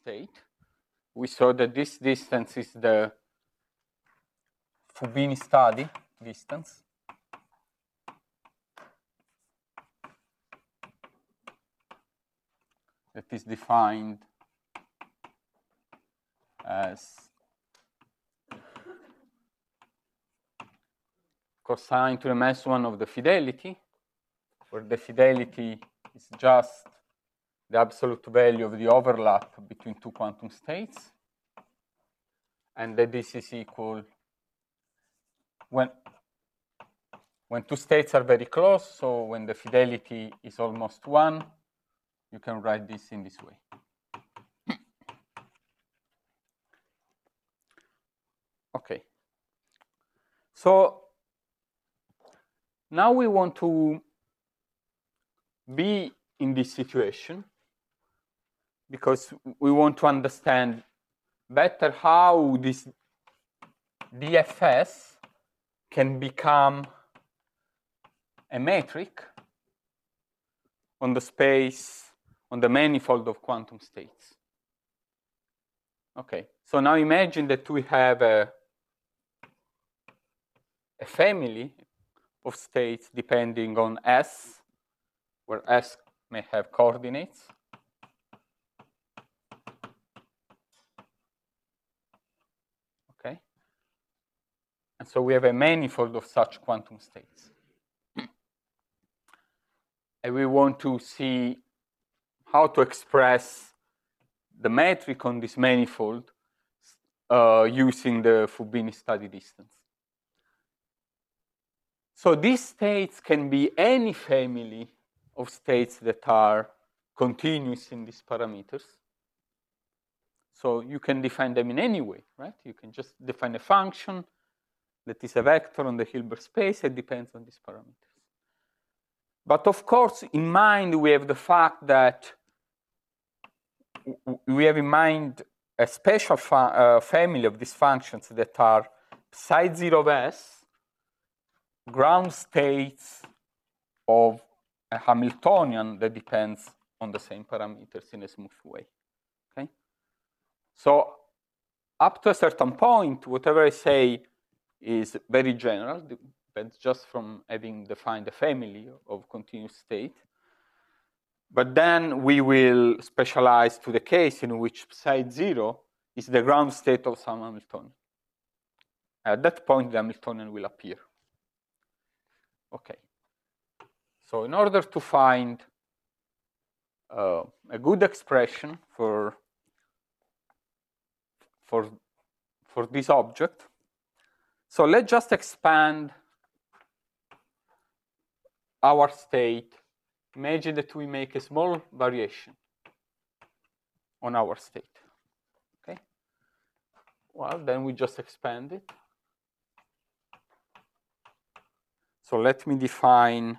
state. We saw that this distance is the Fubini study distance. That is defined as cosine to the -1 of the fidelity, where the fidelity is just the absolute value of the overlap between two quantum states, and that this is equal when two states are very close, so when the fidelity is almost 1, you can write this in this way. Okay. So now we want to be in this situation because we want to understand better how this DFS can become a metric on the space, on the manifold of quantum states. Okay, so now imagine that we have a family of states depending on S, where S may have coordinates. Okay, and so we have a manifold of such quantum states. And we want to see how to express the metric on this manifold using the Fubini study distance. So these states can be any family of states that are continuous in these parameters. So you can define them in any way, right? You can just define a function that is a vector on the Hilbert space. It depends on these parameters. But of course, in mind, we have the fact that we have in mind a special family of these functions that are psi 0 of S, ground states of a Hamiltonian that depends on the same parameters in a smooth way. Okay? So up to a certain point, whatever I say is very general, depends just from having defined a family of continuous state. But then we will specialize to the case in which psi 0 is the ground state of some Hamiltonian. At that point, the Hamiltonian will appear. Okay. So in order to find a good expression for this object, so let's just expand our state. Imagine that we make a small variation on our state. Okay. Well, then we just expand it. So let me define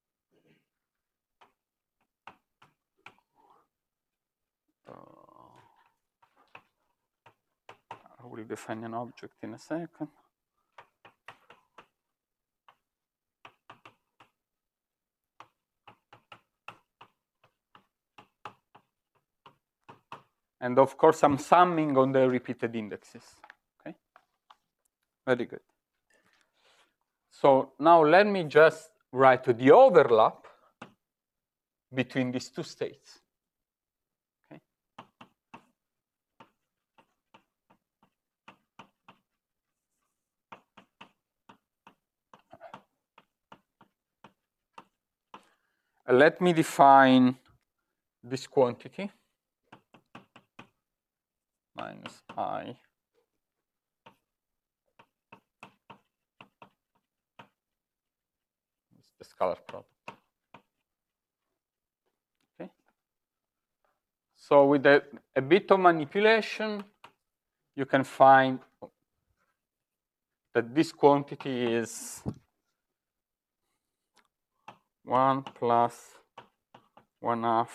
I will define an object in a second. And of course, I'm summing on the repeated indexes. Okay, very good. So now let me just write the overlap between these two states. Okay. Let me define this quantity minus I is the scalar product. Okay. So with a bit of manipulation, you can find that this quantity is 1 plus 1/2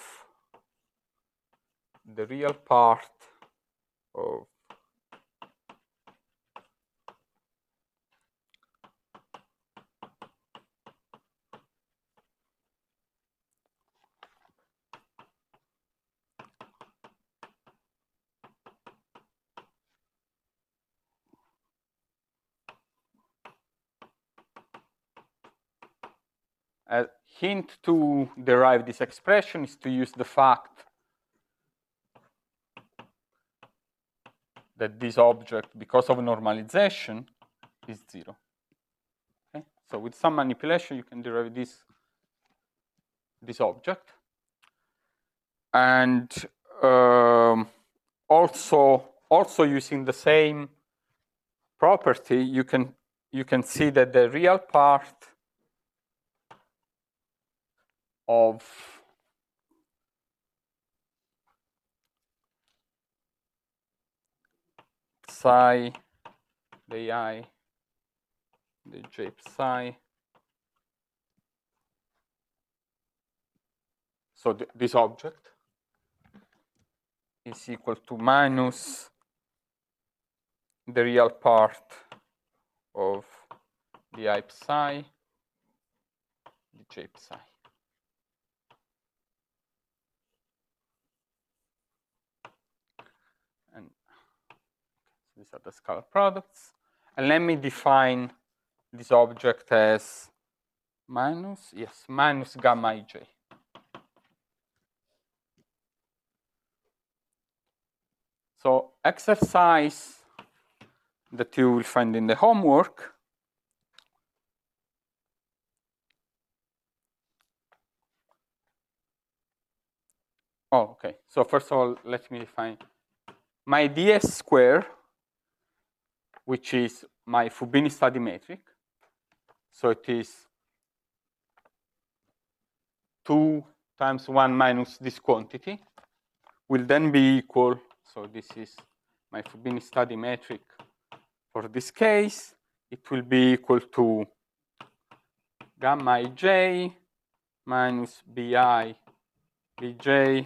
the real part of a hint to derive this expression is to use the fact that this object, because of normalization, is 0. Okay? So with some manipulation, you can derive this object. And also using the same property, you can see that the real part of psi, the I, the j psi. So this object is equal to minus the real part of the I psi, the j psi. And these are the scalar products. And let me define this object as minus gamma ij. So exercise that you will find in the homework okay. So first of all, let me define my ds square, which is my Fubini study metric. So it is 2 times 1 minus this quantity, will then be equal, so this is my Fubini study metric for this case, it will be equal to gamma ij minus bi bj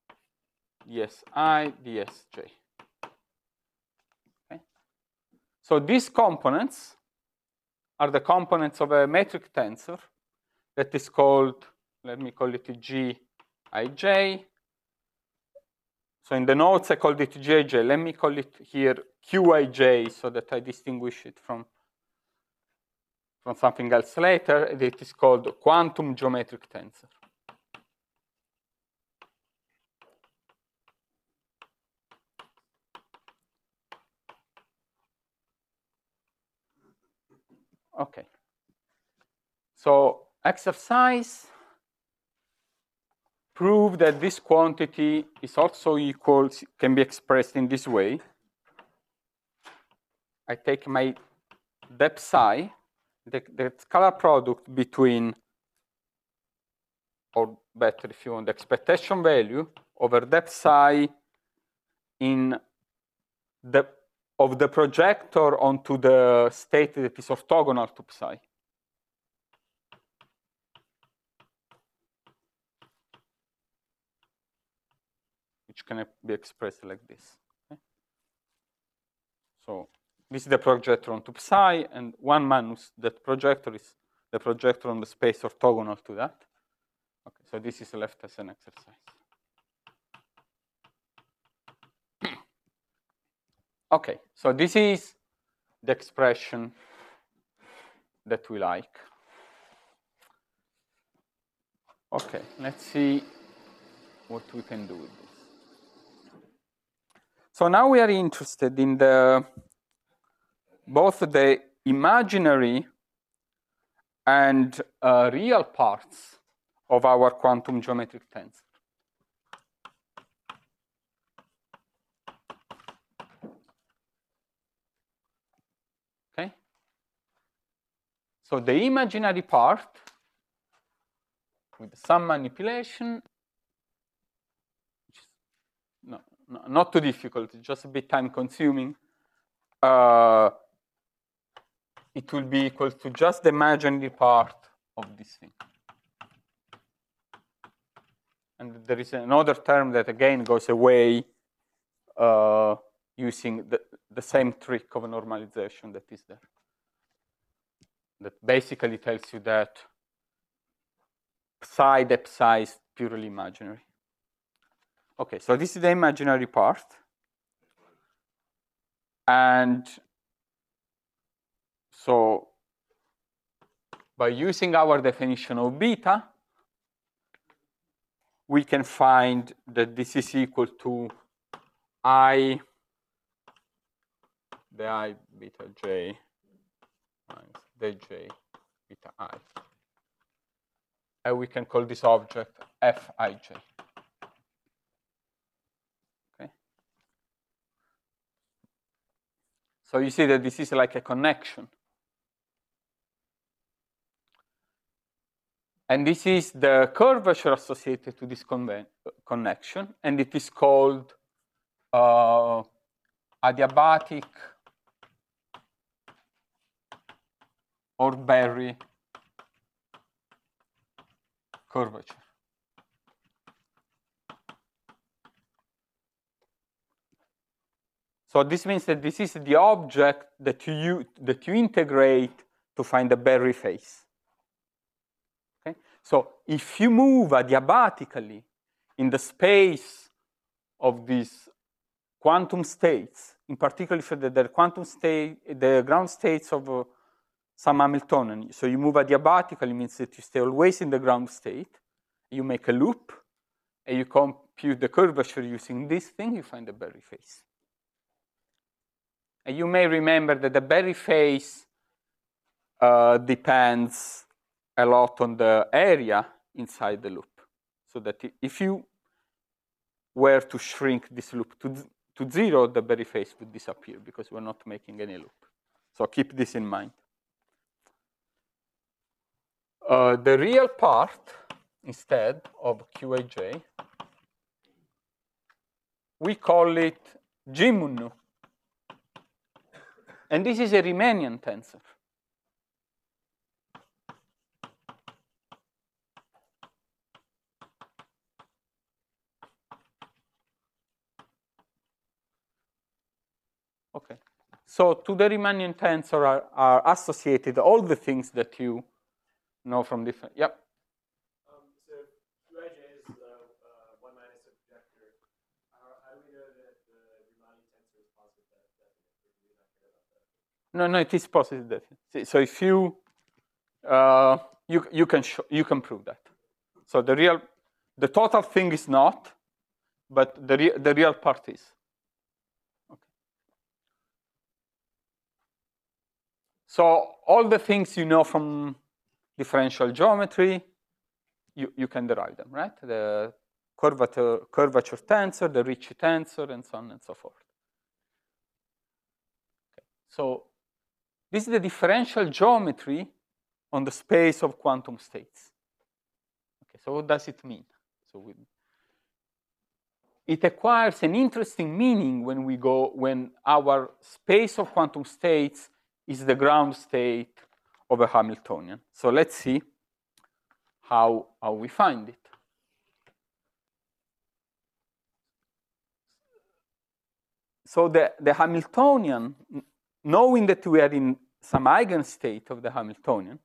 dsi dsj. Okay. So these components are the components of a metric tensor that is called, let me call it Gij. So in the notes I called it Gij. Let me call it here Qij so that I distinguish it from something else later. It is called quantum geometric tensor. Okay. So exercise prove that this quantity is also equal, can be expressed in this way. I take my dep psi, the scalar product between, or better if you want, the expectation value over dep psi of the projector onto the state that is orthogonal to psi. Which can be expressed like this. Okay? So this is the projector onto psi, and 1 minus that projector is the projector on the space orthogonal to that. Okay, so this is left as an exercise. Okay, so this is the expression that we like. Okay, let's see what we can do with this. So now we are interested in both the imaginary and real parts of our quantum geometric tensor. Okay? So the imaginary part, with some manipulation, which is not too difficult, it's just a bit time consuming, it will be equal to just the imaginary part of this thing. And there is another term that again goes away using the same trick of normalization that is there. That basically tells you that psi dep psi is purely imaginary. Okay, so this is the imaginary part. And so by using our definition of beta, we can find that this is equal to I, the I beta j minus the j beta I. And we can call this object Fij. Okay. So you see that this is like a connection. And this is the curvature associated to this connection, and it is called adiabatic or Berry curvature. So this means that this is the object that you integrate to find the Berry phase. Okay? So if you move adiabatically in the space of these quantum states, in particular for the quantum state, the ground states of some Hamiltonian. So you move adiabatically means that you stay always in the ground state. You make a loop, and you compute the curvature using this thing. You find the Berry phase. And you may remember that the Berry phase depends a lot on the area inside the loop. So that if you were to shrink this loop to 0, the Berry phase would disappear because we're not making any loop. So keep this in mind. The real part, instead of Qij, we call it G mu nu. And this is a Riemannian tensor. Okay. So to the Riemannian tensor are associated all the things that you know from different. Yep. So Qij is the 1 minus a projector. How do we know that the Riemannian tensor is positive definite? No, it is positive definite. So if you you can prove that. So the total thing is not, but the real part is. Okay. So all the things you know from differential geometry, you can derive them, right? The curvature tensor, the Ricci tensor, and so on and so forth. Okay. So this is the differential geometry on the space of quantum states. Okay, so what does it mean? So it acquires an interesting meaning when our space of quantum states is the ground state of a Hamiltonian. So let's see how we find it. So the Hamiltonian, knowing that we are in some eigenstate of the Hamiltonian,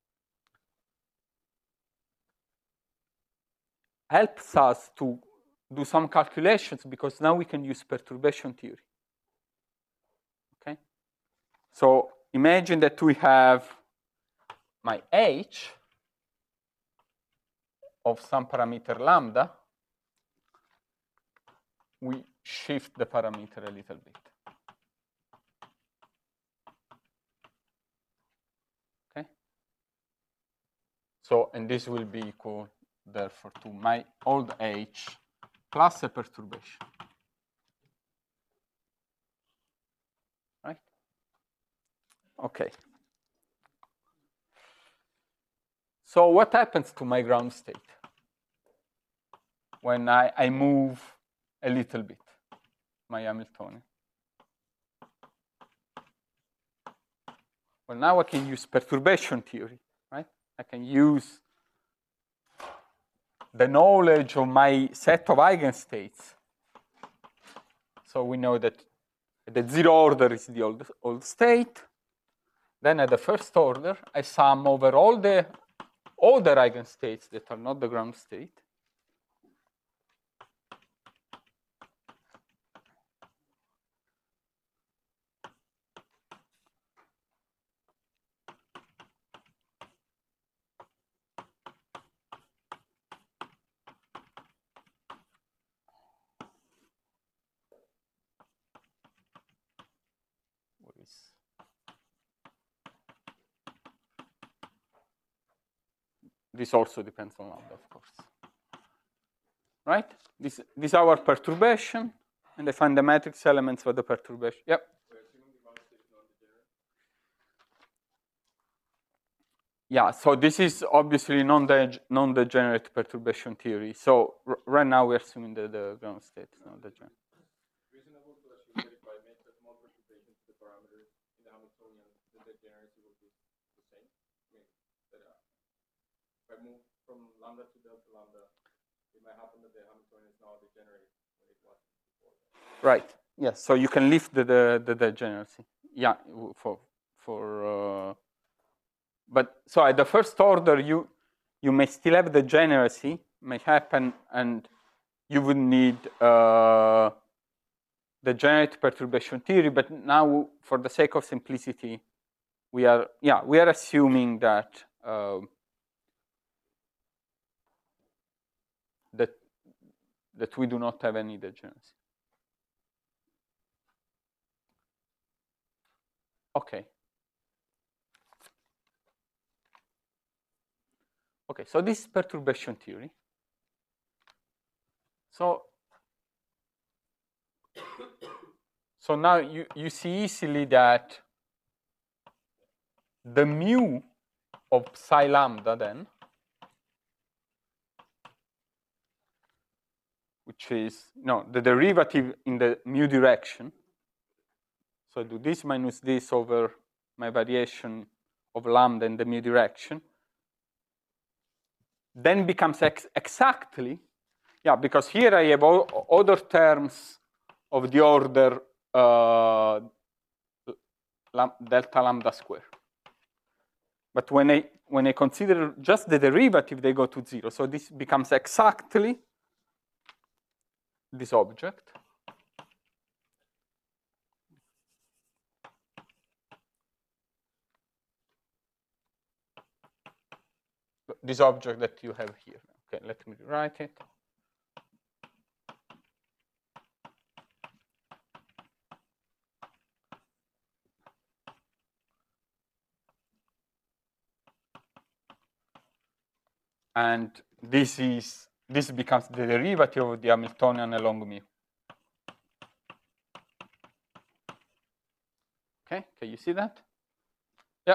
helps us to do some calculations because now we can use perturbation theory. Okay? So imagine that we have my H of some parameter lambda. We shift the parameter a little bit. Okay? So, and this will be equal, therefore, to my old H plus a perturbation. Right? Okay. So what happens to my ground state when I move a little bit my Hamiltonian? Well, now I can use perturbation theory, right? I can use the knowledge of my set of eigenstates. So we know that the 0 order is the old state. Then at the first order, I sum over all the other eigenstates that are not the ground state. is. This also depends on lambda, of course. Right? This is our perturbation, and I find the matrix elements for the perturbation. Yep. Yeah, so this is obviously non-degenerate perturbation theory. So right now we're assuming that the ground state is non-degenerate. Reasonable to assume that if I make a small perturbation to the parameters in the Hamiltonian, the degeneracy will be the same. I mean, that if I move from lambda to delta lambda, it might happen that the Hamiltonian is now degenerate when it was before. Right. Yes. So you can lift the degeneracy. Yeah. But so at the first order, you may still have degeneracy, may happen, and you would need degenerate perturbation theory. But now, for the sake of simplicity, we are assuming that that we do not have any degeneracy. Okay. Okay, so this is perturbation theory. So now you see easily that the mu of psi lambda then, which is the derivative in the mu direction. So I do this minus this over my variation of lambda in the mu direction. Then becomes exactly, because here I have other terms of the order delta lambda square. But when I consider just the derivative, they go to 0. So this becomes exactly this object. This object that you have here. Okay, let me write it. And this becomes the derivative of the Hamiltonian along mu. Okay, can you see that? Yeah.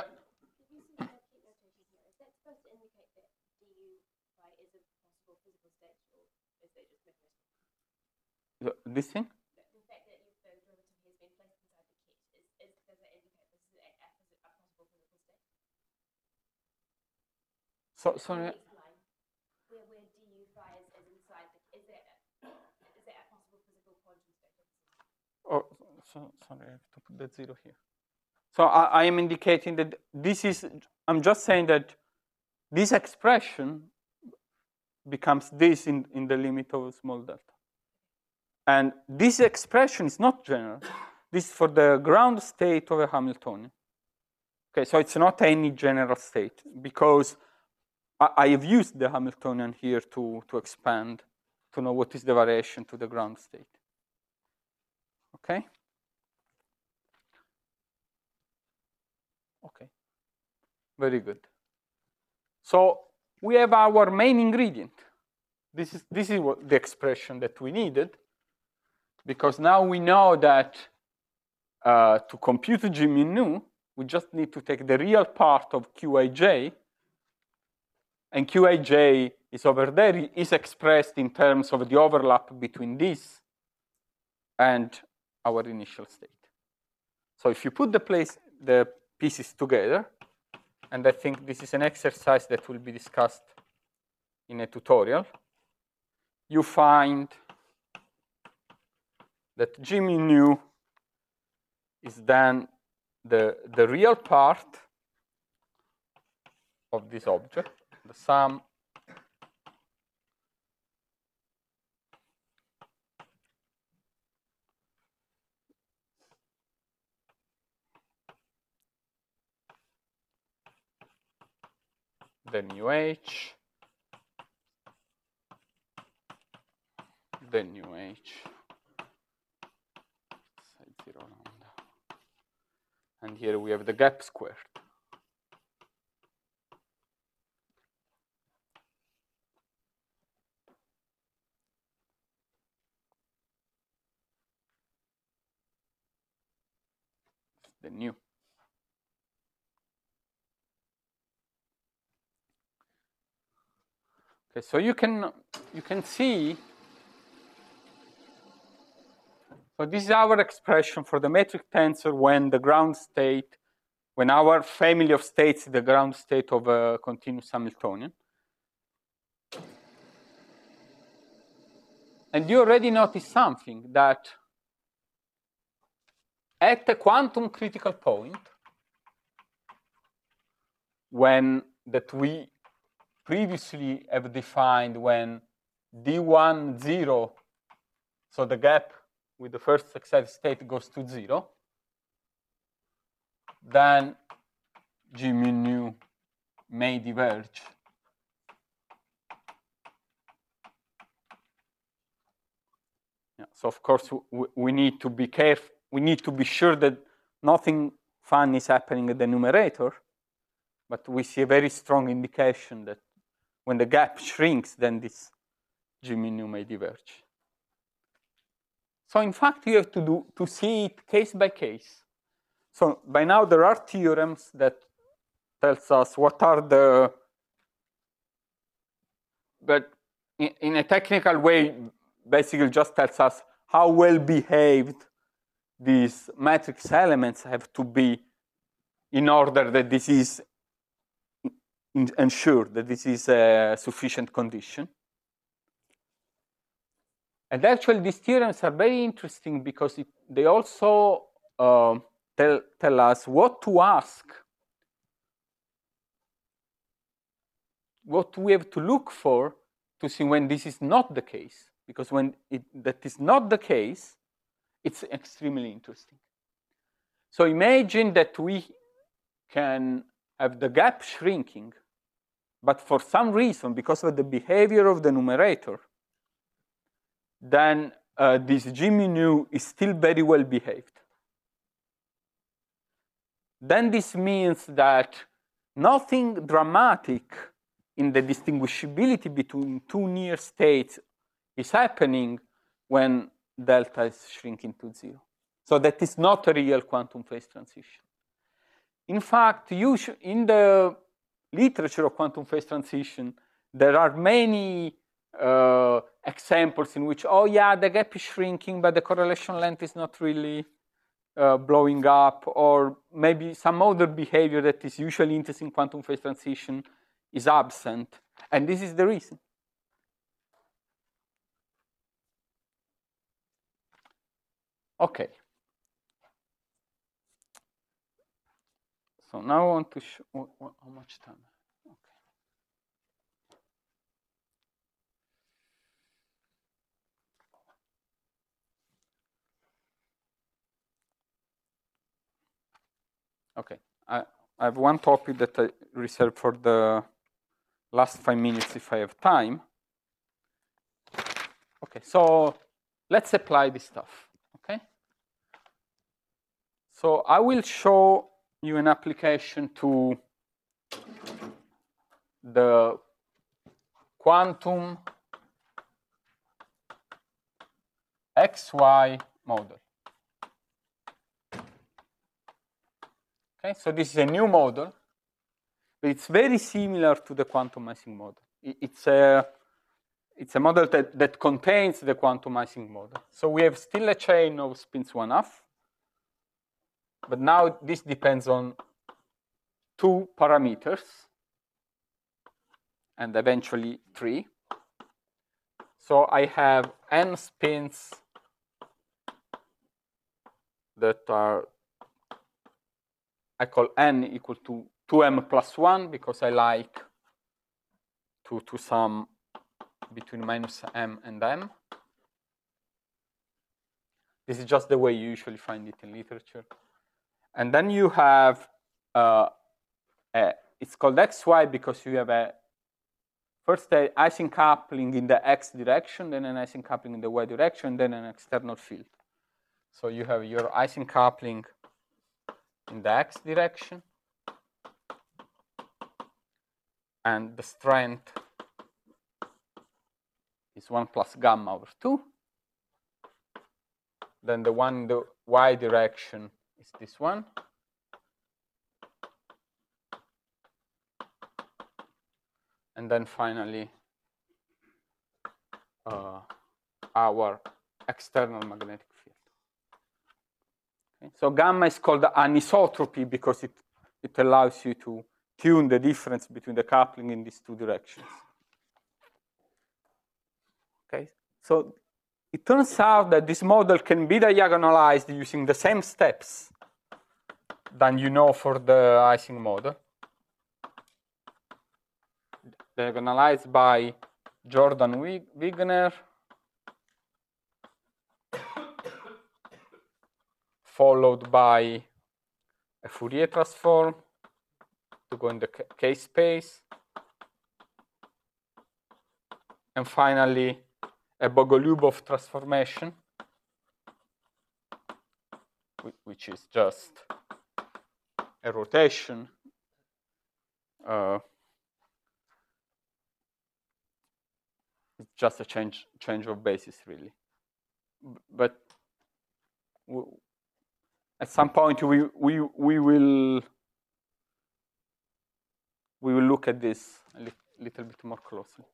This thing? The fact that the derivative has been placed inside the kit, does that indicate this is a possible physical state? Sorry. Where du phi is inside the, is that a possible physical quantum state? Oh, sorry, I have to put that 0 here. So I am indicating that this is, I'm just saying that this expression becomes this in the limit of small delta. And this expression is not general. This is for the ground state of a Hamiltonian. Okay, so it's not any general state, because I have used the Hamiltonian here to expand, to know what is the variation to the ground state. Okay? Okay. Very good. So we have our main ingredient. This is what the expression that we needed, because now we know that to compute G mu nu, we just need to take the real part of Qij, and Qij is over there, is expressed in terms of the overlap between this and our initial state. So if you put the pieces together, and I think this is an exercise that will be discussed in a tutorial, you find that G mu nu is then the real part of this object, the sum the mu h, the mu h, psi 0 lambda, And here we have the gap squared. The new. Okay, so you can see. So this is our expression for the metric tensor when the ground state, when our family of states is the ground state of a continuous Hamiltonian. And you already noticed something, that at a quantum critical point, when that we previously have defined when D1, 0, so the gap with the first excited state goes to 0, then G mu nu may diverge. Yeah, so of course we need to be careful. We need to be sure that nothing fun is happening at the numerator, but we see a very strong indication that when the gap shrinks, then this G mu nu may diverge. So in fact, you have to see it case by case. So by now there are theorems that tells us what are the, but in a technical way, basically just tells us how well behaved these matrix elements have to be in order that this is ensured that this is a sufficient condition. And actually, these theorems are very interesting because they also tell us what to ask, what we have to look for to see when this is not the case. Because when that is not the case, it's extremely interesting. So imagine that we can have the gap shrinking, but for some reason, because of the behavior of the numerator, then this G mu nu is still very well behaved. Then this means that nothing dramatic in the distinguishability between two near states is happening when delta is shrinking to 0. So that is not a real quantum phase transition. In fact, in the literature of quantum phase transition, there are many examples in which, oh yeah, the gap is shrinking, but the correlation length is not really blowing up, or maybe some other behavior that is usually interesting in quantum phase transition is absent. And this is the reason. Okay. So now I want to show how much time. Okay, I have one topic that I reserved for the last 5 minutes if I have time. Okay, so let's apply this stuff, okay? So I will show you an application to the quantum XY model. Okay, so this is a new model, but it's very similar to the quantum-Ising model. It's a model that contains the quantum-Ising model. So we have still a chain of spins 1/2, but now this depends on 2 parameters, and eventually 3. So I have n spins that are, I call n equal to 2m plus 1 because I like to sum between minus m and m. This is just the way you usually find it in literature. And then you have, it's called xy because you have first an Ising coupling in the x direction, then an Ising coupling in the y direction, then an external field. So you have your Ising coupling in the x direction, and the strength is 1 plus gamma over 2. Then the one in the y direction is this one. And then finally, our external magnetic field. Okay. So gamma is called anisotropy because it allows you to tune the difference between the coupling in these two directions. Okay. So it turns out that this model can be diagonalized using the same steps than you know for the Ising model. Diagonalized by Jordan Wigner, followed by a Fourier transform to go in the K-space, and finally a Bogolyubov transformation, which is just a rotation it's just a change of basis, really. But at some point we will look at this a little bit more closely.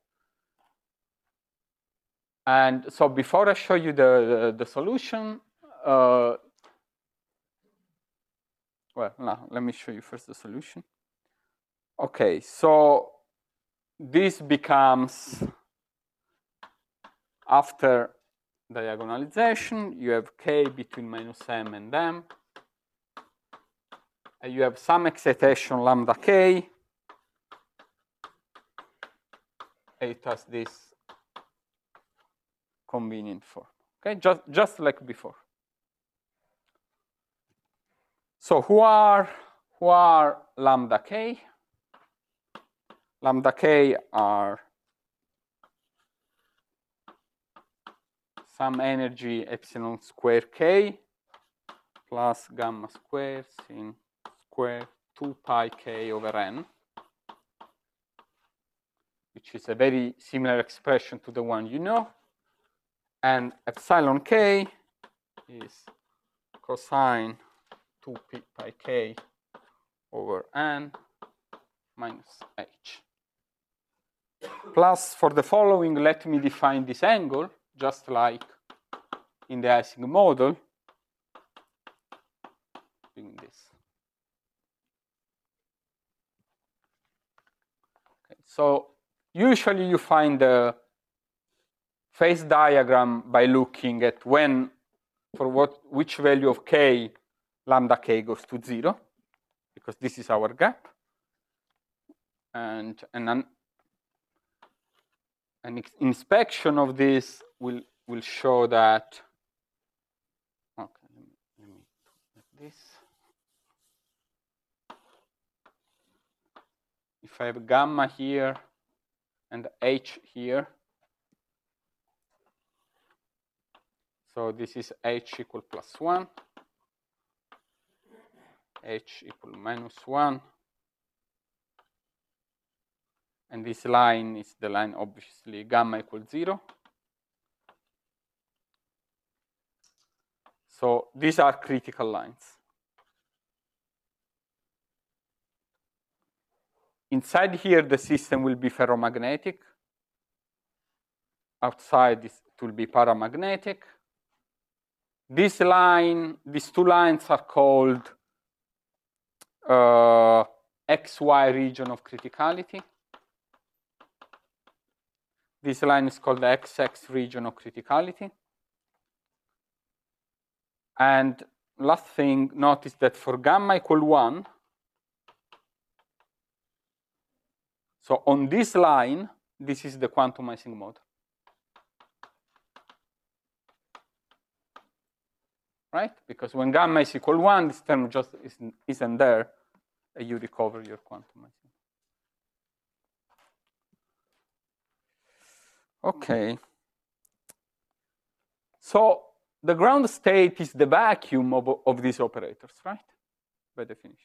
And so before I show you the solution, well, no, let me show you first the solution. Okay, so this becomes, after diagonalization, you have k between minus m and m. And you have some excitation lambda k. It has this convenient form. Okay, just like before. So who are lambda k? Lambda k are some energy epsilon square k plus gamma square sin square 2 pi k over n, which is a very similar expression to the one you know. And epsilon k is cosine 2 pi k over n minus h. Plus, for the following, let me define this angle, just like in the Ising model, doing this. Okay, so usually you find the phase diagram by looking at which value of k lambda k goes to 0, because this is our gap. And an inspection of this will show that, okay, let me do this. If I have gamma here and h here, so this is h equal plus 1, h equal minus 1, and this line is the line, obviously, gamma equals 0. So these are critical lines. Inside here, the system will be ferromagnetic. Outside, it will be paramagnetic. This line, these two lines are called XY region of criticality. This line is called the XX region of criticality. And last thing, notice that for gamma equal 1, so on this line, this is the quantum Ising model. Right? Because when gamma is equal 1, this term just isn't there, and you recover your quantum Ising. Okay. So the ground state is the vacuum of these operators, right? by definition.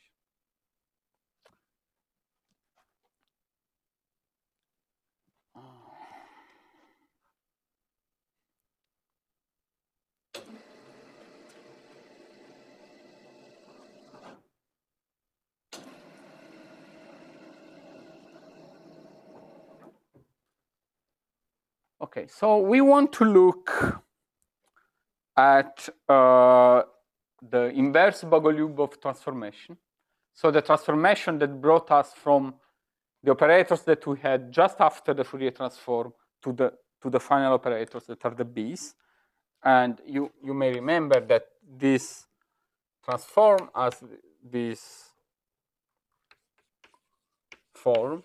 Okay, so we want to look at the inverse Bogoliubov transformation. So the transformation that brought us from the operators that we had just after the Fourier transform to the final operators that are the B's. And you may remember that this transform as this form.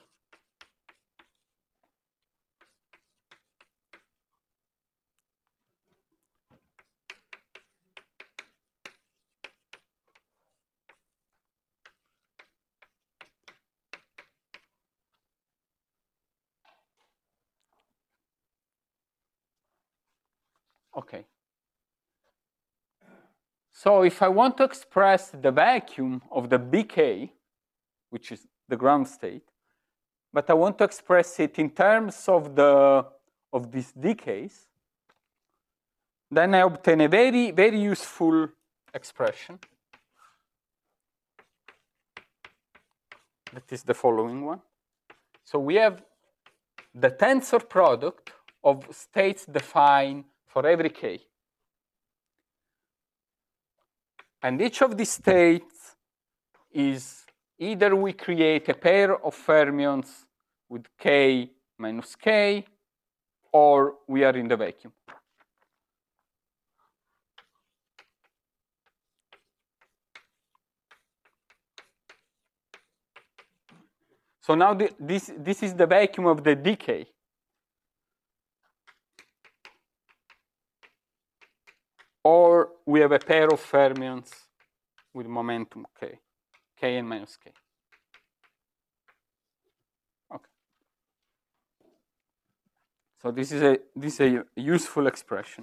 Okay. So if I want to express the vacuum of the BK, which is the ground state, but I want to express it in terms of these decays, then I obtain a very, very useful expression. That is the following one. So we have the tensor product of states defined for every k. And each of these states is either we create a pair of fermions with k minus k, or we are in the vacuum. So now this is the vacuum of the decay. Or we have a pair of fermions with momentum k, k and minus k. Okay. So this is a useful expression.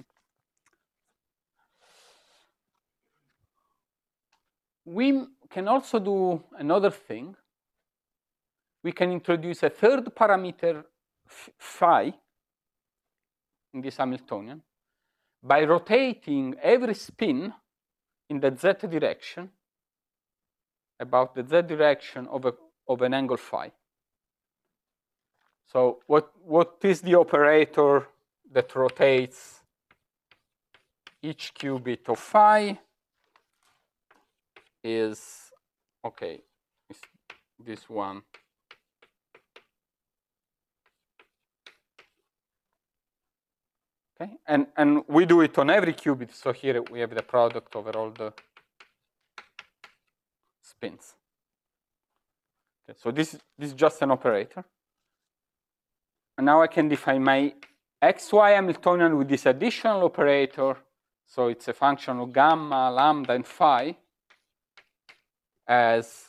We can also do another thing. We can introduce a third parameter phi in this Hamiltonian by rotating every spin in the z direction about the z direction of an angle phi. So what is the operator that rotates each qubit of phi? Is, okay, it's this one. Okay, and we do it on every qubit. So here we have the product over all the spins. Okay, so this is just an operator. And now I can define my xy Hamiltonian with this additional operator. So it's a function of gamma, lambda, and phi as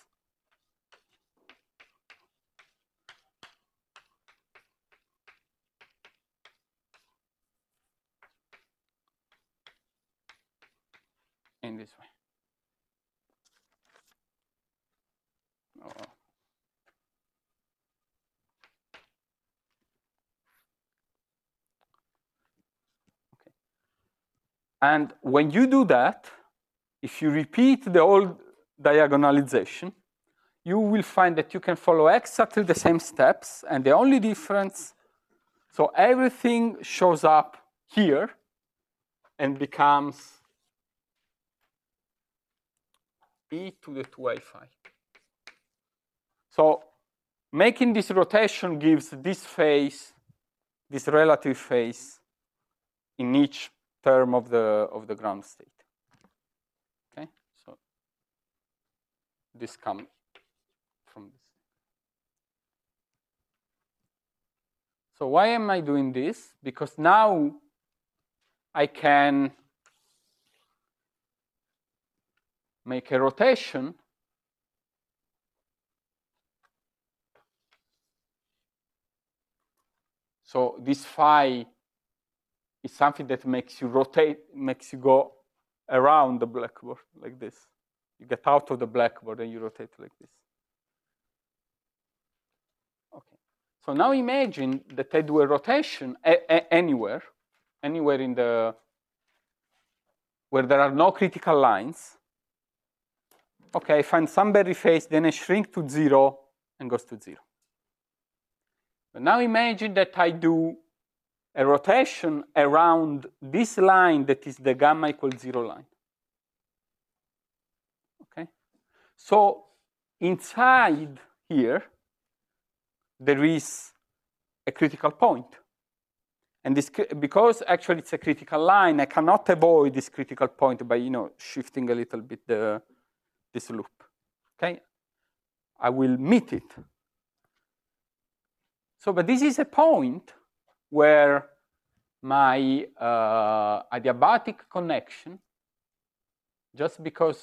in this way. Oh. Okay. And when you do that, if you repeat the whole diagonalization, you will find that you can follow exactly the same steps, and the only difference, so everything shows up here and becomes e to the 2a phi. So making this rotation gives this phase, this relative phase, in each term of the ground state. Okay, so this comes from this. So why am I doing this? Because now I can make a rotation so this phi is something that makes you rotate, makes you go around the blackboard like this. You get out of the blackboard and you rotate like this. Okay. So now imagine that I do a rotation anywhere in the where there are no critical lines. Okay, I find some Berry phase, then I shrink to 0 and goes to 0. But now imagine that I do a rotation around this line that is the gamma equals 0 line. Okay? So inside here, there is a critical point. And this, because actually it's a critical line, I cannot avoid this critical point by shifting a little bit this loop. Okay? I will meet it. So, but this is a point where my adiabatic connection, just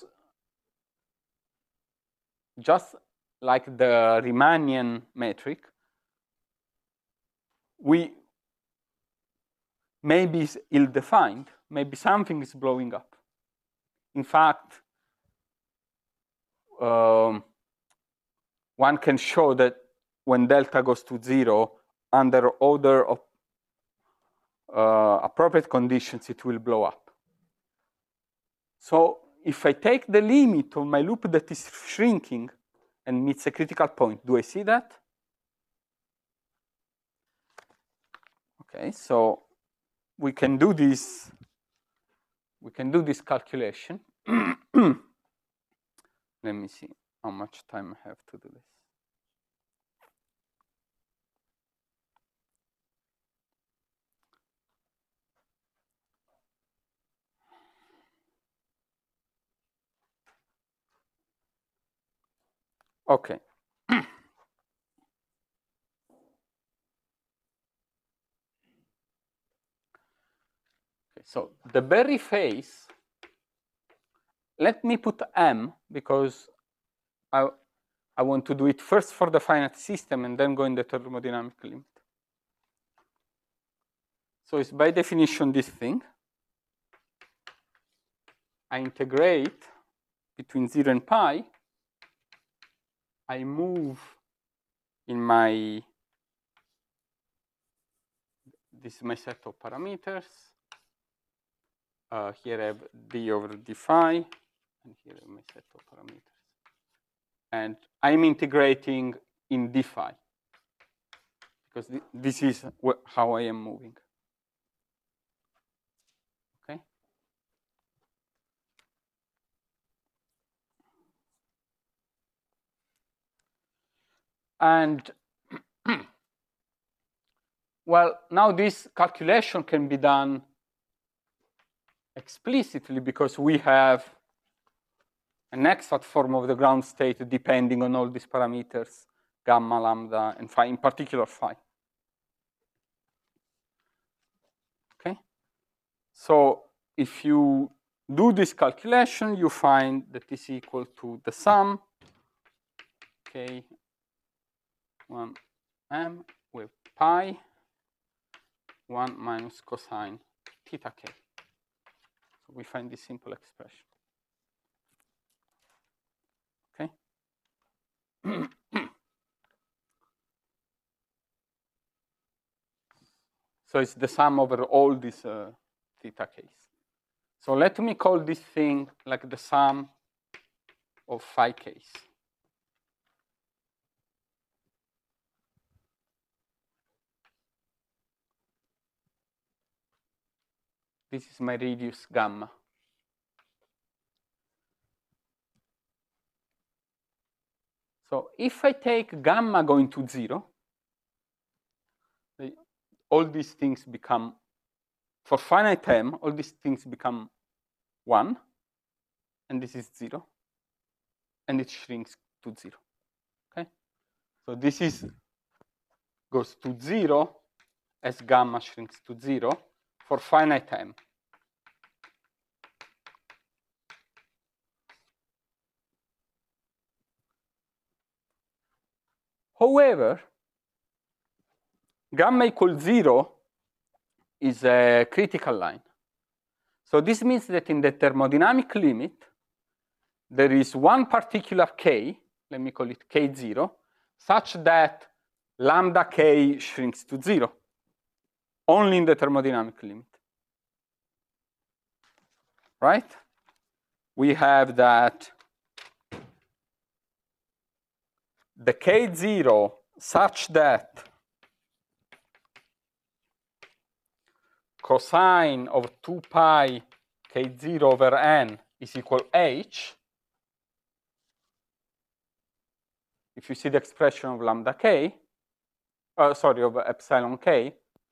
like the Riemannian metric, maybe is ill-defined. Maybe something is blowing up. In fact, one can show that when delta goes to 0, under other appropriate conditions, it will blow up. So if I take the limit of my loop that is shrinking and meets a critical point, do I see that? Okay, so we can do this. We can do this calculation. Let me see how much time I have to do this. Okay. So the Berry phase, let me put M because I want to do it first for the finite system and then go in the thermodynamic limit. So it's by definition this thing. I integrate between 0 and pi. I move in my, this is my set of parameters. Here I have d over d phi, and here I have my set of parameters. And I'm integrating in d phi, because this is how I am moving. Okay? And well, now this calculation can be done explicitly because we have an exact form of the ground state depending on all these parameters, gamma, lambda, and phi, in particular phi. Okay? So if you do this calculation, you find that is equal to the sum, okay, 1m with pi 1 minus cosine theta k. So we find this simple expression. Okay. So it's the sum over all these theta k's. So let me call this thing like the sum of phi k's. This is my radius gamma. So if I take gamma going to 0, all these things become, for finite m, all these things become 1, and this is 0, and it shrinks to 0. Okay? So this goes to 0 as gamma shrinks to 0 for finite m. However, gamma equals 0 is a critical line. So this means that in the thermodynamic limit, there is one particular k, let me call it k0, such that lambda k shrinks to 0, only in the thermodynamic limit. Right? We have that the k0 such that cosine of 2 pi k0 over n is equal h. If you see the expression of lambda k, of epsilon k,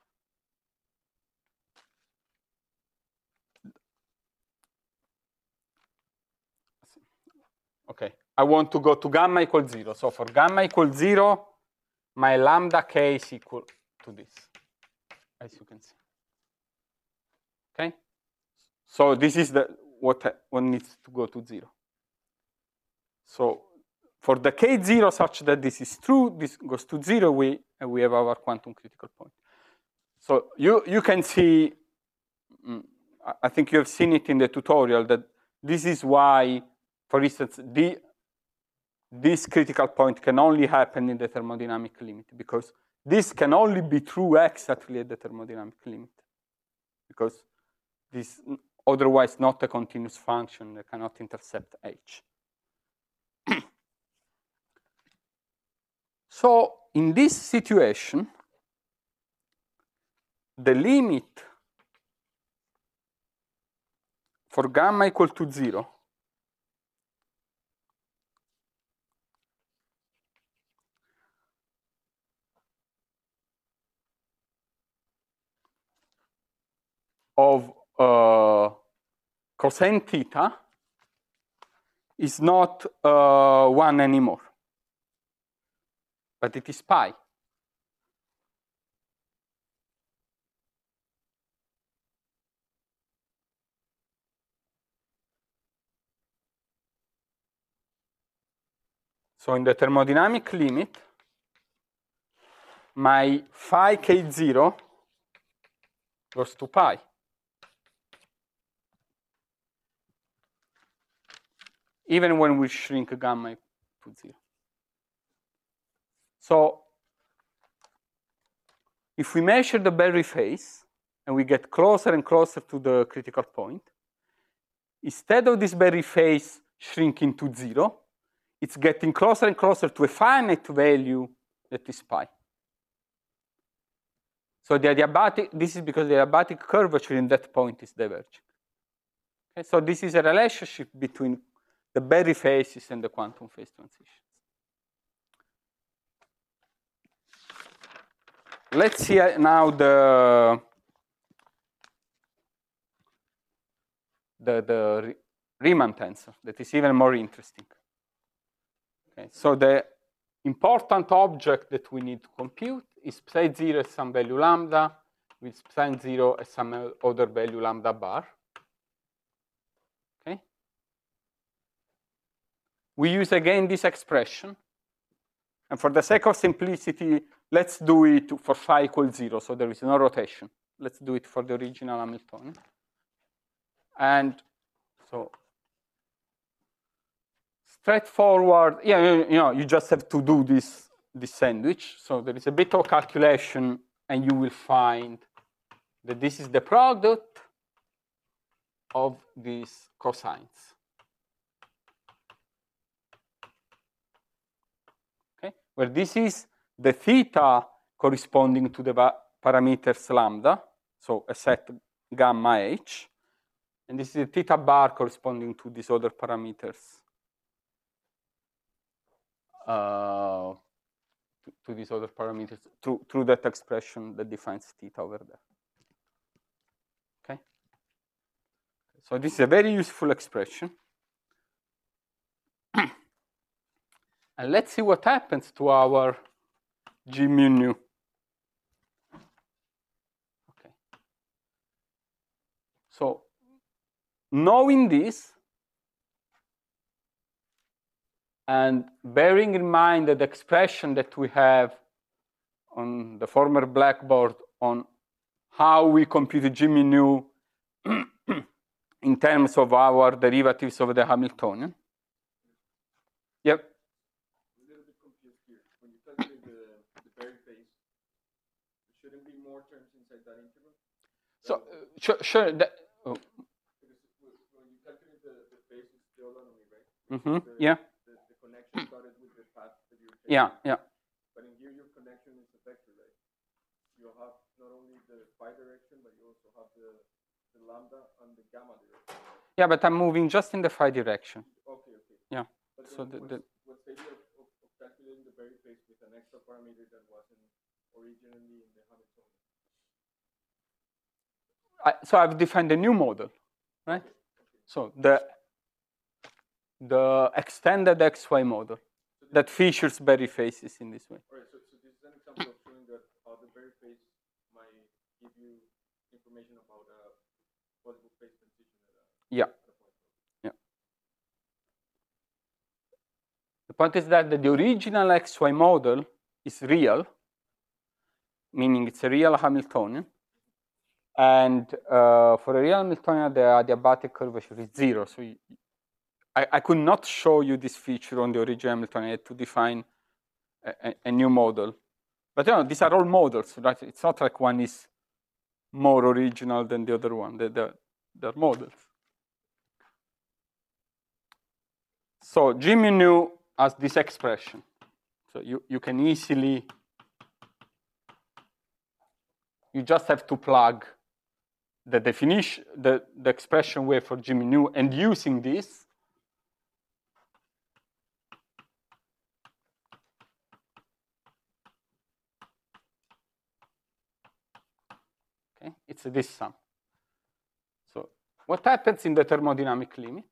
okay, I want to go to gamma equals 0. So for gamma equals 0, my lambda k is equal to this, as you can see. Okay? So this is what needs to go to 0. So for the k0 such that this is true, this goes to 0, we have our quantum critical point. So you can see, I think you have seen it in the tutorial, that this is why, for instance, this critical point can only happen in the thermodynamic limit, because this can only be true exactly at the thermodynamic limit, because this otherwise not a continuous function that cannot intercept h. So in this situation, the limit for gamma equal to 0 of cosine theta is not 1 anymore, but it is pi. So in the thermodynamic limit, my phi k0 goes to pi. Even when we shrink gamma to 0. So if we measure the Berry phase and we get closer and closer to the critical point, instead of this Berry phase shrinking to 0, it's getting closer and closer to a finite value that is pi. So the adiabatic, this is because the adiabatic curvature in that point is diverging. Okay, so this is a relationship between the Berry phases and the quantum phase transitions. Let's see now the Riemann tensor that is even more interesting. Okay, so the important object that we need to compute is psi0 at some value lambda with psi0 at some other value lambda bar. Okay. We use again this expression. And for the sake of simplicity, let's do it for phi equals 0, so there is no rotation. Let's do it for the original Hamiltonian. And so straightforward, yeah, you just have to do this sandwich. So there is a bit of calculation, and you will find that this is the product of these cosines. Okay, where this is the theta corresponding to the parameters lambda, so a set gamma h, and this is the theta bar corresponding to these other parameters. To these other parameters through that expression that defines theta over there. Okay. So this is a very useful expression. And let's see what happens to our G mu nu. Okay. So knowing this, and bearing in mind that the expression that we have on the former blackboard on how we compute G mu nu in terms of our derivatives of the Hamiltonian, Yep. I'm a little bit confused here. When you calculate the Berry phase, there shouldn't be more terms inside that interval? So sure. Because when you calculate the phase, it's the autonomy, right? Yeah. The connection started with the path that you're taking. Yeah. But in here, your connection is a vector, right? You'll have not only the phi direction, but you also have the lambda and the gamma direction. Right? Yeah, but I'm moving just in the phi direction. Okay. Yeah. But So what's the idea of calculating the Berry phase with an extra parameter that wasn't originally in the Hamiltonian? So I've defined a new model, right? Okay. So the extended XY model that features Berry phases in this way. All right. So this is an example of showing that how the Berry phase might give you information about a possible phase transition at a Yeah. point. Yeah. The point is that the original XY model is real, meaning it's a real Hamiltonian. And for a real Hamiltonian, the adiabatic curvature is 0. So I could not show you this feature on the original Hamiltonian. I had to define a new model. But these are all models, right? It's not like one is more original than the other one. They're models. So G mu nu has this expression. So you can easily, you just have to plug the definition, the expression wave for G mu nu, and using this, okay, it's this sum. So what happens in the thermodynamic limit?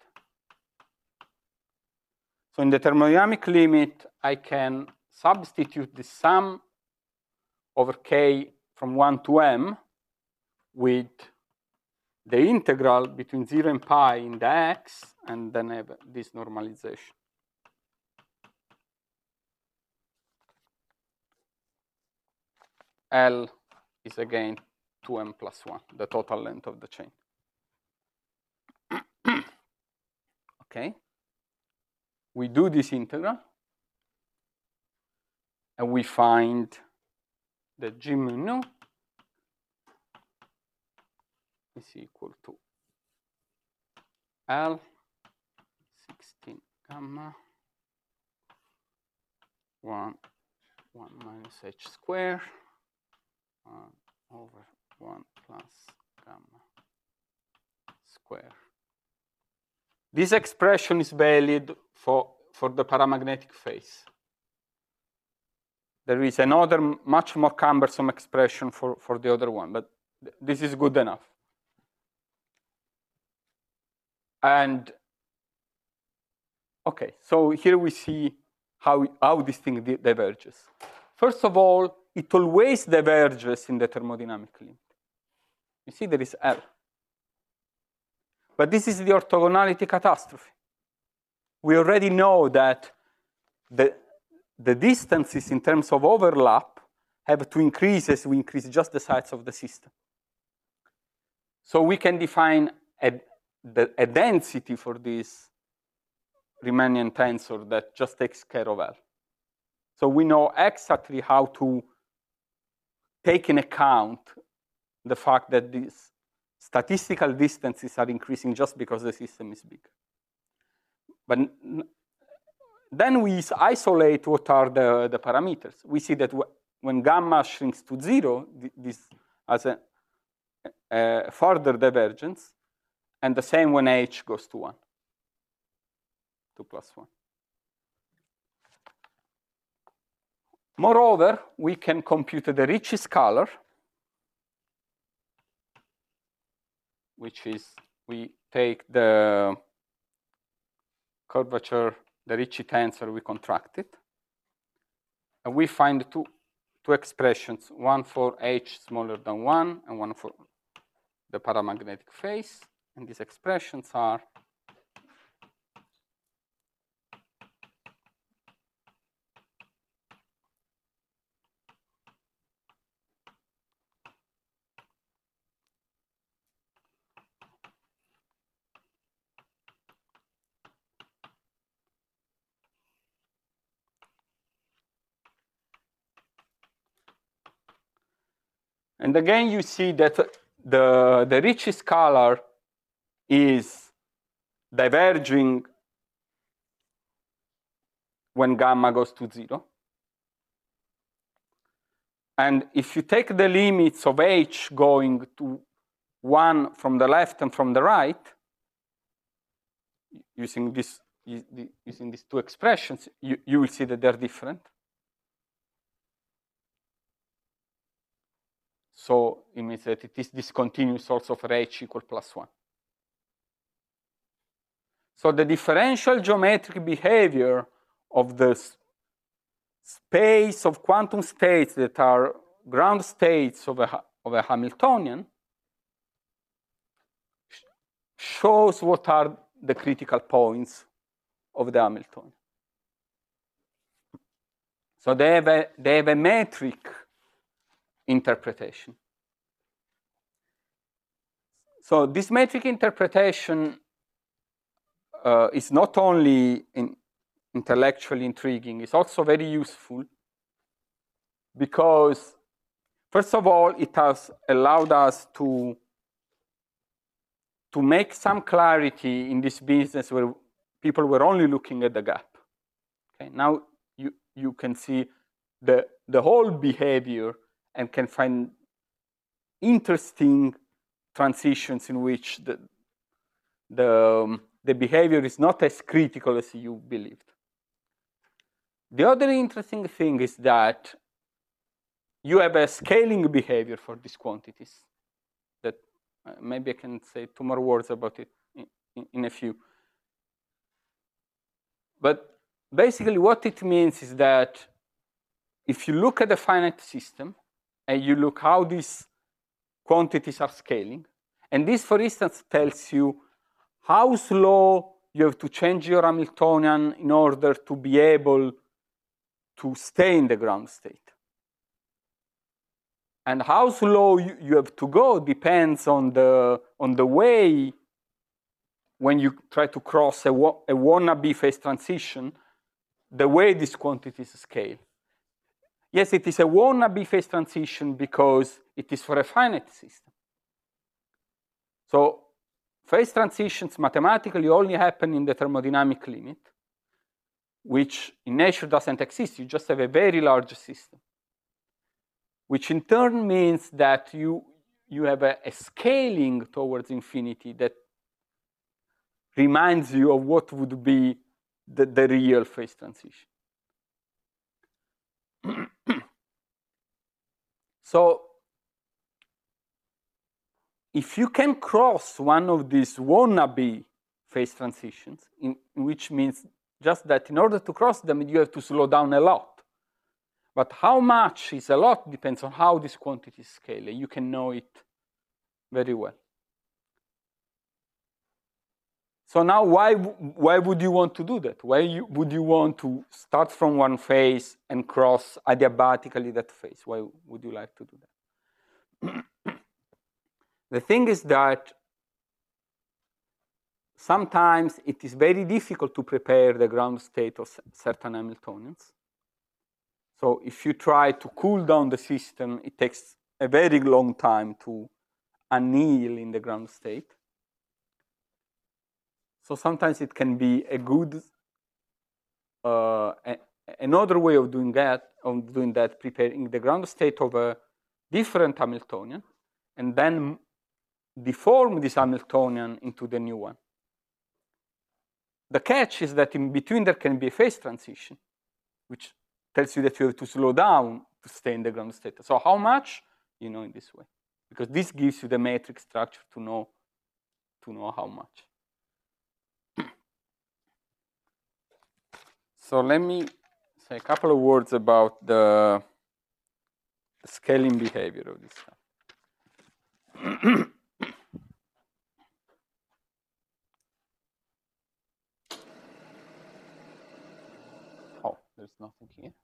So in the thermodynamic limit, I can substitute the sum over k from 1 to m with the integral between 0 and pi in the x, and then have this normalization. L is again 2m plus 1, the total length of the chain. Okay. We do this integral, and we find that G mu nu is equal to L 16 gamma 1 minus h squared over 1 plus gamma square. This expression is valid for the paramagnetic phase. There is another much more cumbersome expression for the other one, but this is good enough. And okay, so here we see how this thing diverges. First of all, it always diverges in the thermodynamic limit. You see there is L. But this is the orthogonality catastrophe. We already know that the distances in terms of overlap have to increase as we increase just the size of the system. So we can define a density for this Riemannian tensor that just takes care of L. So we know exactly how to take in account the fact that these statistical distances are increasing just because the system is big. But then we isolate what are the parameters. We see that when gamma shrinks to 0, this has a further divergence, and the same when h goes to 1, 2 plus 1. Moreover, we can compute the Ricci scalar, which is we take the curvature, the Ricci tensor, we contract it, and we find two expressions, one for h smaller than 1 and one for the paramagnetic phase. And these expressions are And again, you see that the Ricci scalar is diverging when gamma goes to 0. And if you take the limits of h going to 1 from the left and from the right, using these two expressions, you will see that they're different. So it means that it is discontinuous also for h equal plus 1. So the differential geometric behavior of the space of quantum states that are ground states of a Hamiltonian shows what are the critical points of the Hamiltonian. So they have a metric interpretation. So this metric interpretation is not only intellectually intriguing, it's also very useful because, first of all, it has allowed us to make some clarity in this business where people were only looking at the gap. Okay, now you can see the whole behavior and can find interesting transitions in which the behavior is not as critical as you believed. The other interesting thing is that you have a scaling behavior for these quantities that maybe I can say 2 more words about it in a few. But basically what it means is that if you look at the finite system and you look how these quantities are scaling, and this, for instance, tells you how slow you have to change your Hamiltonian in order to be able to stay in the ground state. And how slow you have to go depends on the way when you try to cross a wannabe phase transition, the way these quantities scale. Yes, it is a wannabe phase transition because it is for a finite system. So phase transitions mathematically only happen in the thermodynamic limit, which in nature doesn't exist. You just have a very large system, which in turn means that you have a scaling towards infinity that reminds you of what would be the real phase transition. So if you can cross one of these wannabe phase transitions, which means just that in order to cross them, you have to slow down a lot. But how much is a lot depends on how these quantities scale, and you can know it very well. So now why would you want to do that? Why would you want to start from one phase and cross adiabatically that phase? Why would you like to do that? The thing is that sometimes it is very difficult to prepare the ground state of certain Hamiltonians. So if you try to cool down the system, it takes a very long time to anneal in the ground state. So sometimes it can be a good, another way of doing that, preparing the ground state of a different Hamiltonian, and then deform this Hamiltonian into the new one. The catch is that in between there can be a phase transition, which tells you that you have to slow down to stay in the ground state. So how much? You know in this way, because this gives you the metric structure to know how much. So let me say a couple of words about the scaling behavior of this stuff. Oh, there's nothing here.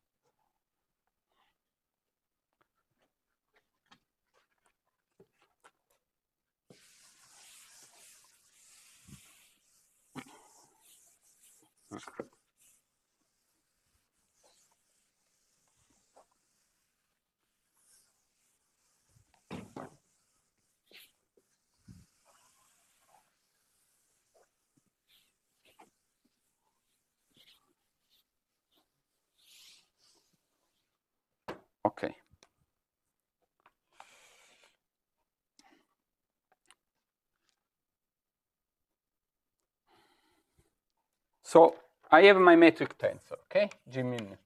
So I have my metric tensor, okay, G mu nu.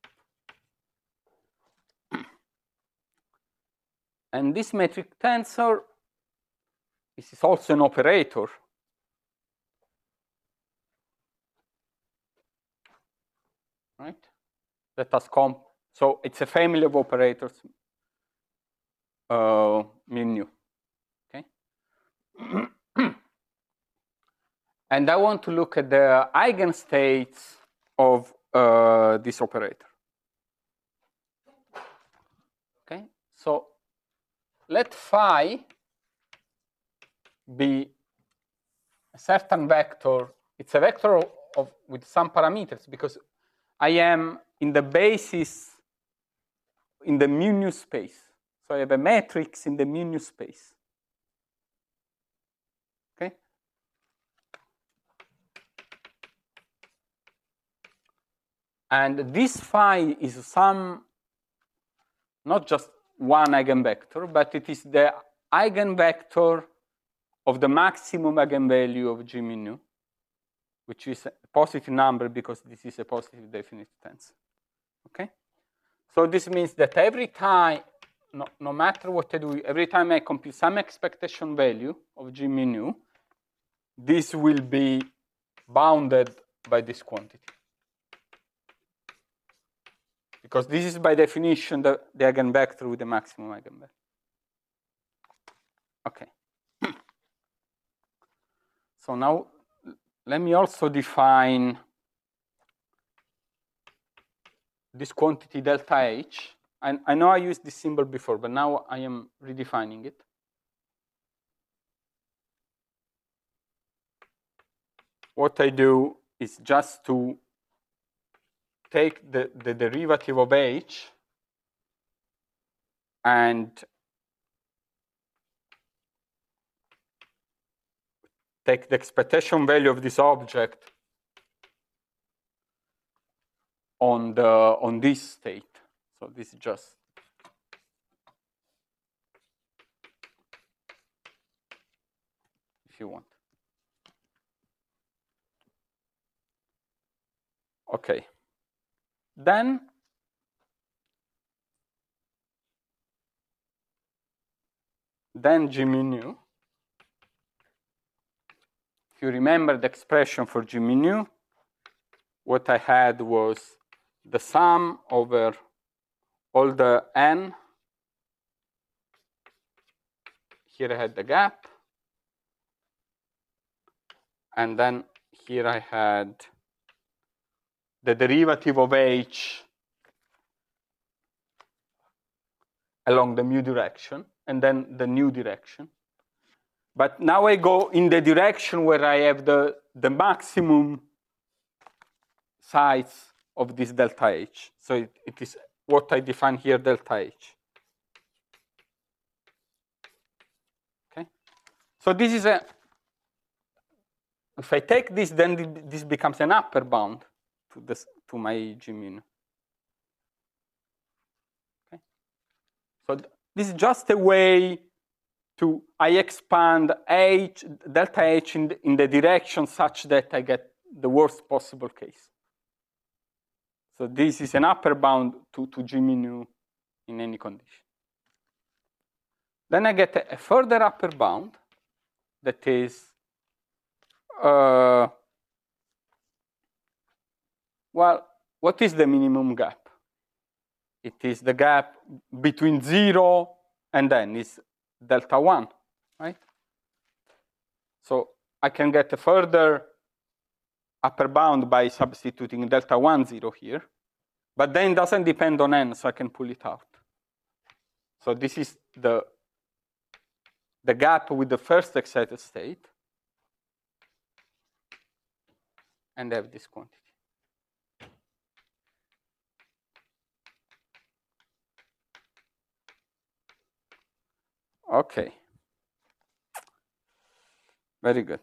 And this metric tensor, this is also an operator. Right? That has so it's a family of operators, mu nu. Okay. And I want to look at the eigenstates of this operator. Okay. So let phi be a certain vector. It's a vector with some parameters because I am in the basis in the mu nu space. So I have a matrix in the mu nu space. Okay? And this phi is not just one eigenvector, but it is the eigenvector of the maximum eigenvalue of G mu nu, which is a positive number because this is a positive definite tensor. Okay? So this means that every time, no matter what I do, every time I compute some expectation value of G mu nu, this will be bounded by this quantity. Because this is by definition the eigenvector with the maximum eigenvalue. Okay. So now let me also define this quantity delta H. And I know I used this symbol before, but now I am redefining it. What I do is just to take the derivative of H and take the expectation value of this object on this state. So this is just if you want. Okay. Then G mu nu. If you remember the expression for G mu nu, what I had was the sum over all the n. Here I had the gap. And then here I had the derivative of H along the mu direction, and then the nu direction. But now I go in the direction where I have the maximum size of this delta H. So it is what I define here, delta H. Okay. So this is if I take this, then this becomes an upper bound to my G mu nu. Okay. So this is just a way I expand delta H in the direction such that I get the worst possible case. So this is an upper bound to G mu nu in any condition. Then I get a further upper bound that is, well, what is the minimum gap? It is the gap between 0 and n is delta 1, right? So I can get a further upper bound by substituting delta 1, 0 here. But then it doesn't depend on n, so I can pull it out. So this is the gap with the first excited state. And I have this quantity. Okay. Very good.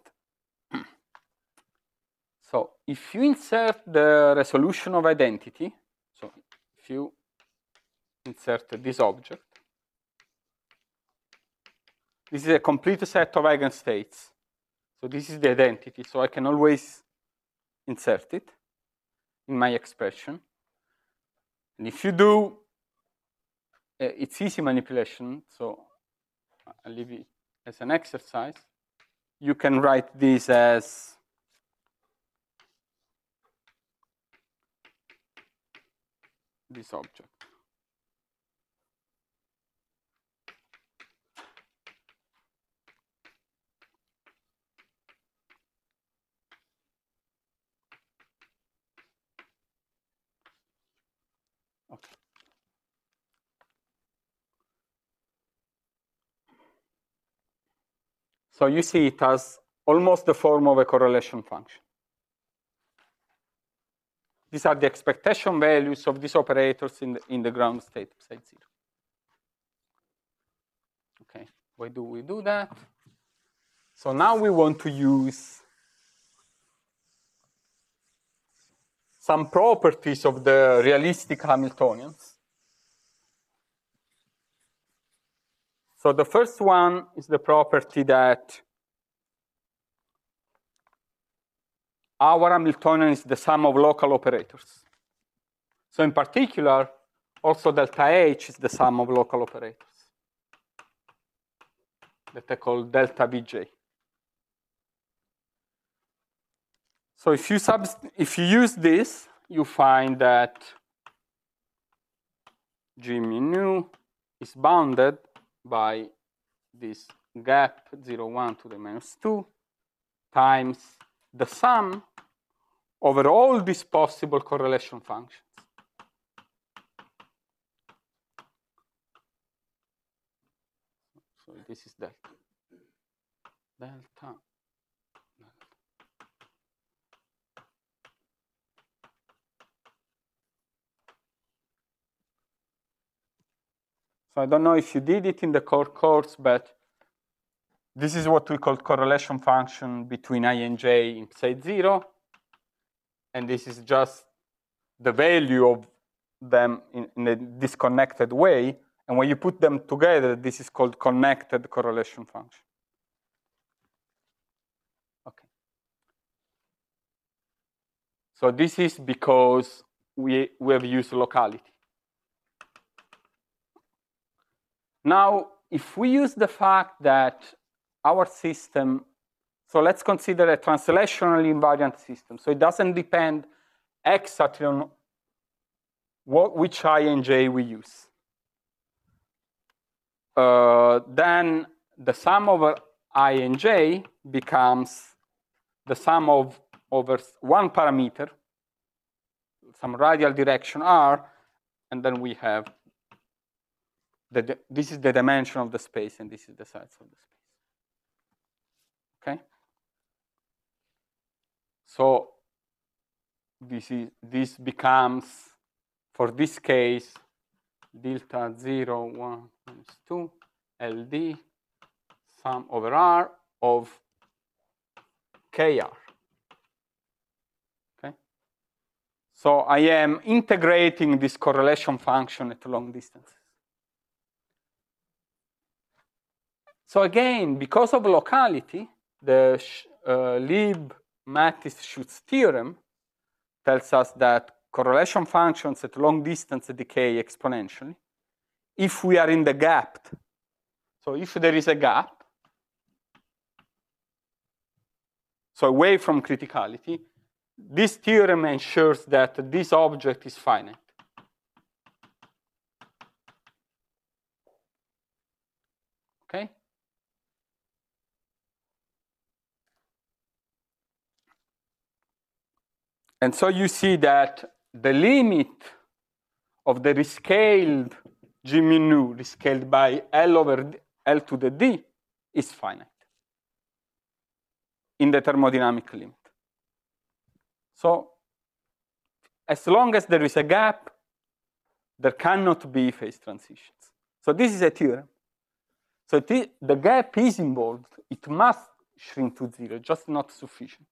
So if you insert the resolution of identity, so if you insert this object, this is a complete set of eigenstates. So this is the identity. So I can always insert it in my expression. And if you do, it's easy manipulation, so I'll leave it as an exercise. You can write this as this object. Okay. So you see it has almost the form of a correlation function. These are the expectation values of these operators in the ground state psi 0. Okay, why do we do that? So now we want to use some properties of the realistic Hamiltonians. So the first one is the property that our Hamiltonian is the sum of local operators. So in particular, also delta H is the sum of local operators that I call delta Vj. So if you use this, you find that G mu nu is bounded by this gap 0, 1 to the minus 2 times the sum over all these possible correlation functions. So this is delta. Delta. So I don't know if you did it in the core course, but this is what we call correlation function between I and j in psi 0. And this is just the value of them in a disconnected way. And when you put them together, this is called connected correlation function. Okay. So this is because we have used locality. Now, if we use the fact that our system, so let's consider a translationally invariant system. So it doesn't depend exactly on which I and j we use. Then the sum over I and j becomes the sum over one parameter, some radial direction r, and then we have this is the dimension of the space, and this is the size of the space. Okay. So this becomes, for this case, delta 0, 1, minus 2, LD, sum over R of KR. Okay. So I am integrating this correlation function at long distances. So again, because of locality, the Lieb-Mattis-Schutz theorem tells us that correlation functions at long distance decay exponentially if we are in the gap. So if there is a gap, so away from criticality, this theorem ensures that this object is finite. Okay? And so you see that the limit of the rescaled G mu nu rescaled by L over L to the D is finite in the thermodynamic limit. So as long as there is a gap, there cannot be phase transitions. So this is a theorem. So the gap is involved. It must shrink to 0, just not sufficient.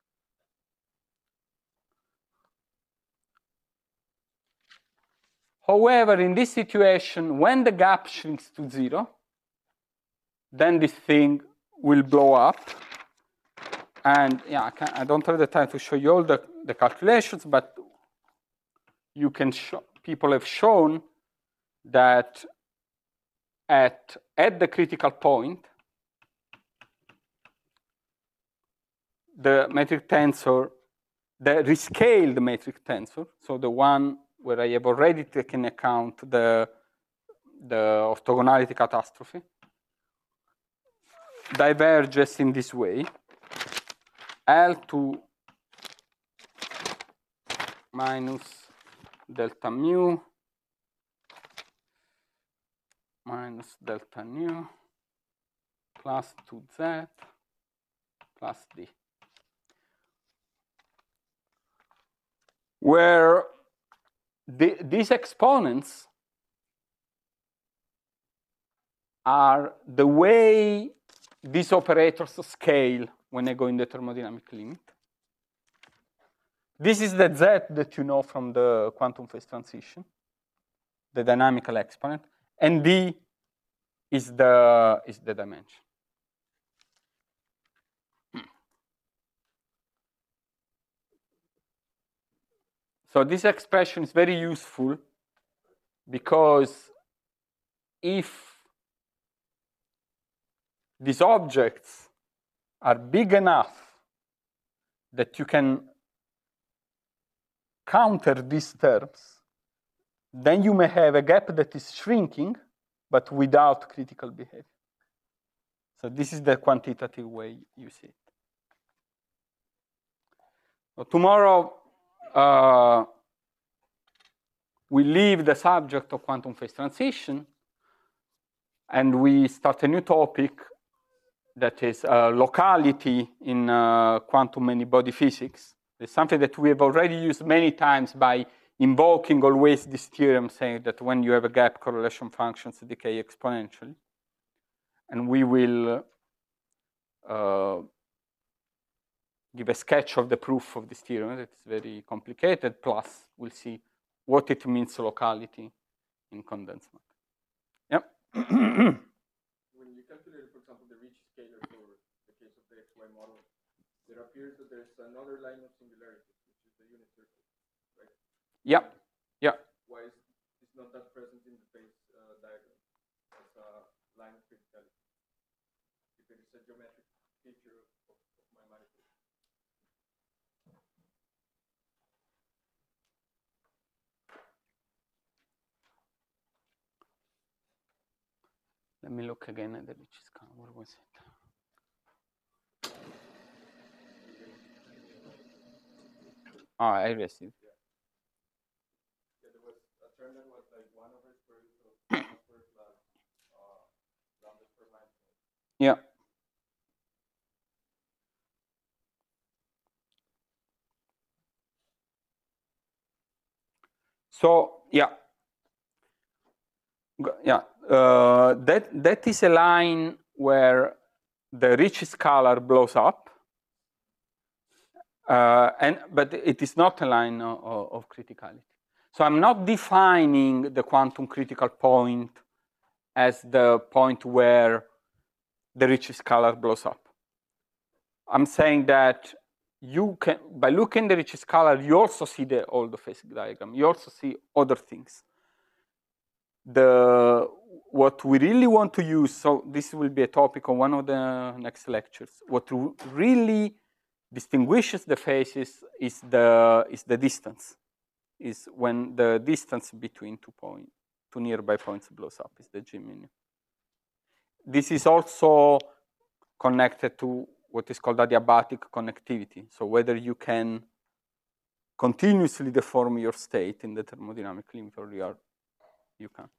However, in this situation, when the gap shrinks to 0, then this thing will blow up. And yeah, I don't have the time to show you all the calculations, but you can show, people have shown that at the critical point, the metric tensor, the rescaled metric tensor, so the one where I have already taken account the orthogonality catastrophe, diverges in this way. L2 minus delta mu minus delta nu plus 2z plus d. Where these exponents are the way these operators scale when I go in the thermodynamic limit. This is the z that you know from the quantum phase transition, the dynamical exponent, and d is the dimension. So this expression is very useful because if these objects are big enough that you can counter these terms, then you may have a gap that is shrinking, but without critical behavior. So this is the quantitative way you see it. So tomorrow, we leave the subject of quantum phase transition, and we start a new topic that is locality in quantum many-body physics. It's something that we have already used many times by invoking always this theorem saying that when you have a gap, correlation functions decay exponentially. And we will give a sketch of the proof of this theorem. It's very complicated, plus we'll see what it means locality in condensed matter. Yep. When you calculate, for example, the Ricci scalar for the case of the XY model, there appears that there's another line of singularities, which is the unit circle, right? Yeah. Yeah. Why is it's not that present in the phase diagram as a line of criticality? If it is a geometric feature of my manifold. Let me look again at the Ricci scalar. Where was it? Oh, I received. Yeah, there was a term that was like 1 over square root of gamma squared plus lambda squared minus 1. Yeah. So yeah, yeah. That is a line where the Ricci scalar blows up, but it is not a line of criticality. So I'm not defining the quantum critical point as the point where the Ricci scalar blows up. I'm saying that you can, by looking at the Ricci scalar, you also see all the phase diagram. You also see other things. What we really want to use, so this will be a topic on one of the next lectures. What really distinguishes the phases is the distance. Is when the distance between two nearby points blows up, is the G min. This is also connected to what is called adiabatic connectivity. So whether you can continuously deform your state in the thermodynamic limit or you can.